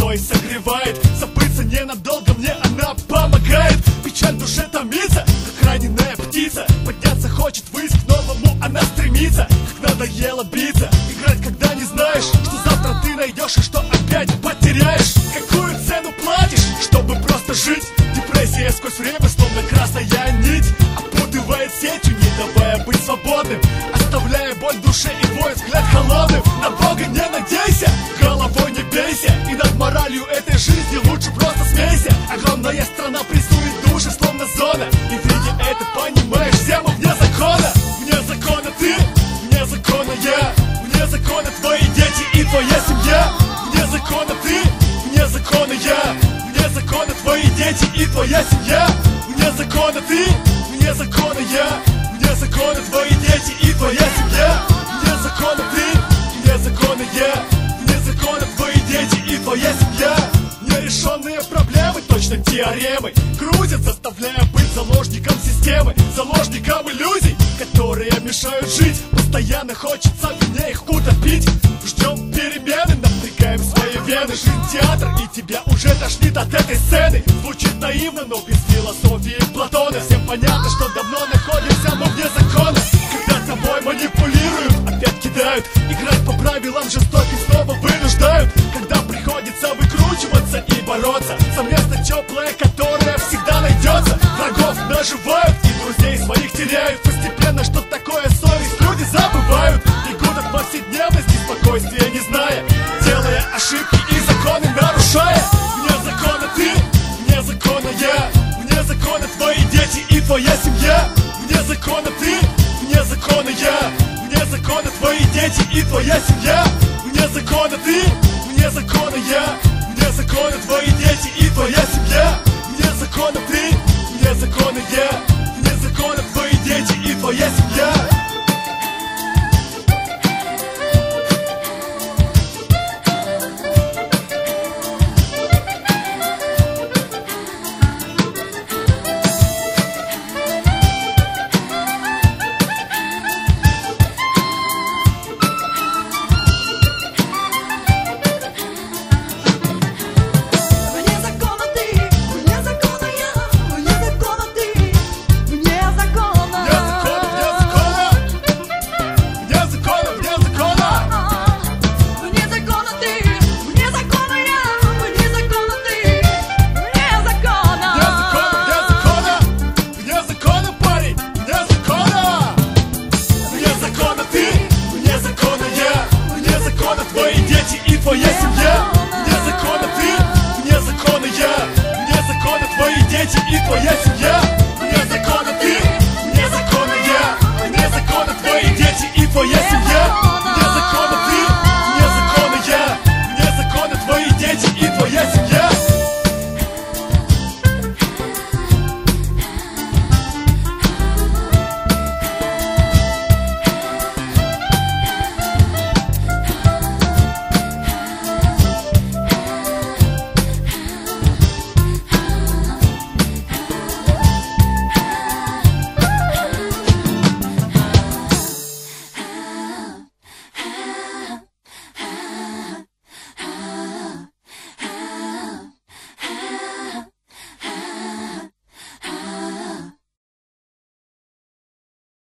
тепло и согревает. Забыться ненадолго мне она помогает. Печаль в душе томится, как раненая птица. Подняться хочет ввысь, к новому она стремится. Как надоело биться, играть, когда не знаешь, что завтра ты найдешь и что опять потеряешь. Какую цену платишь, чтобы просто жить? Депрессия сквозь время, словно красная нить, опутывает сетью, не давая быть свободным, оставляя боль в душе и твой взгляд холодным. На Бога не надейся, головой не бейся, и над моралью этой жизни лучше просто смейся. Огромная страна прессует души, словно зона, и видя это, понимаешь, все мы вне закона. Вне закона ты, вне закона я, вне закона твои дети и твоя семья. Вне закона ты, вне закона я, вне закона твои дети и твоя семья. Вне закона ты, вне закона я, вне закона твои дети и твоя семья. Вне закона ты, вне закона я, вне закона твои дети и твоя семья. Нерешенные проблемы, точно теоремы, крутят, заставляя быть заложником системы, заложником иллюзий, которые мешают жить. Постоянно хочется в ней их утопить. Ждем перемены, напрягаем свои вены. Жизнь театр, и тебя уже тошнит от этой сцены. Звучит наивно, но без философии Платона. Всем понятно, что давно находимся мы вне закона. Когда тобой манипулируют, опять кидают, играть по правилам жестоким снова вынуждают. Когда приходится выкручиваться и бороться за место теплое, которое всегда найдется. Врагов наживают и друзей своих теряют. Постепенно, что такое совесть, люди забывают. Бегут от повседневности, спокойствия не зная, делая ошибки и законы нарушая. Вне закона ты, вне закона я, вне закона твои дети и твоя семья. Вне закона ты, вне закона я, вне закона твои дети и твоя семья. Вне закона ты, вне закона я, вне закона твои дети и твоя семья. Вне закона ты, вне закона я, вне закона твои дети и твоя семья. Твоя семья, вне закона ты, вне закона я, вне закона твои дети и твоя семья. Вне закона ты, вне закона я, вне закона твои дети и твоя семья. Вне закона ты, вне закона я, вне закона твои дети и твоя семья.